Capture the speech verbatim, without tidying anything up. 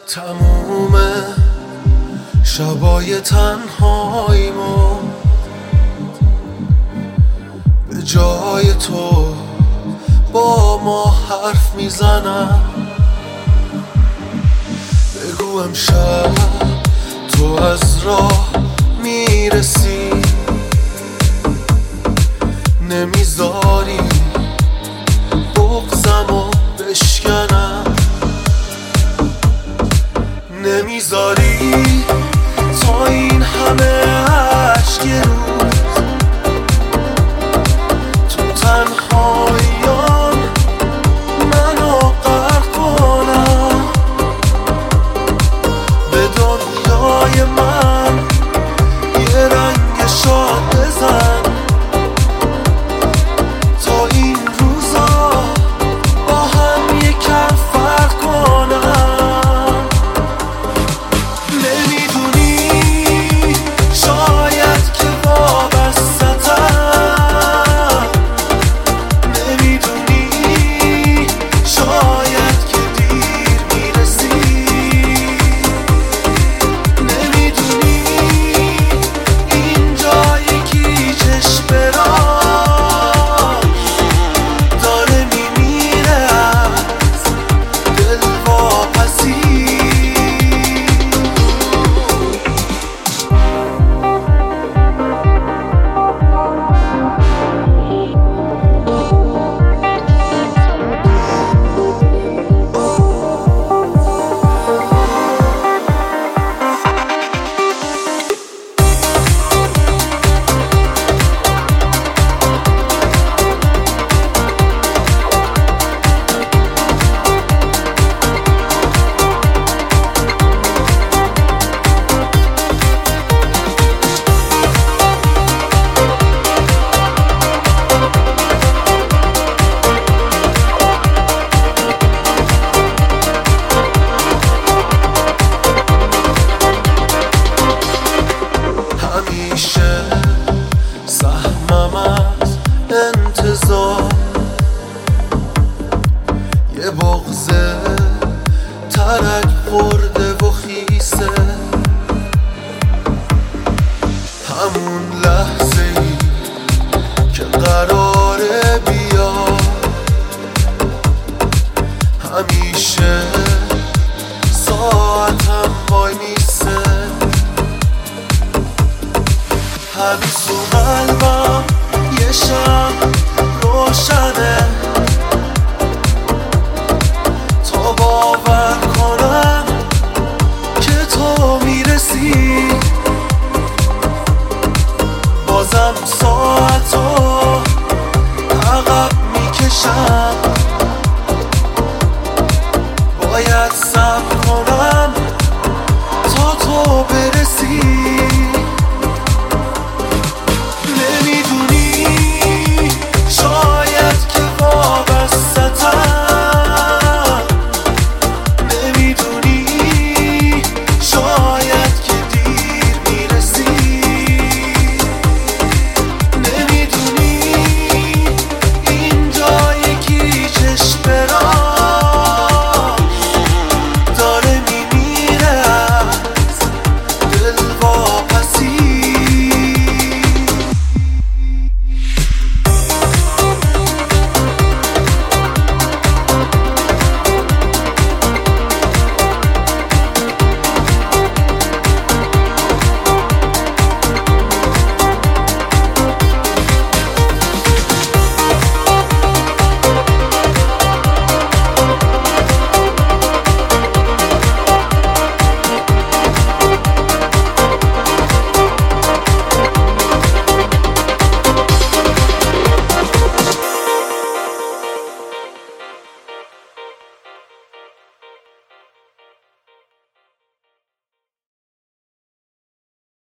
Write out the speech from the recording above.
تموم شبای تنهاییمو به جای تو با ما حرف میزنم. بگو امشب تو از راه میرسی، نمیذاری بغضمو بشکنم، نمیذاری تا این همه عشق روز تو تنهاییان منو غرق کنم. به دنیای من یه رنگ شاد بزن تا این روزا با هم یکم فرق کنم. نمیدونی شاید که وابسته‌تم، نمیدونی شاید که دیر میرسی، نمیدونی اینجا یکی چشم براش داره میمیره از دلواپسی. همیشه سهمم از انتظار یه بغض ترک خورده و خیسه، همون لحظه ای که قراره بیاد همیشه ساعتم وای میسه. هنوز تو قلبم یه شم روشنه تا باور کنم که تو میرسی. بازم ساعتو عقب میکشم، باید صبر کنم تا تو برسی.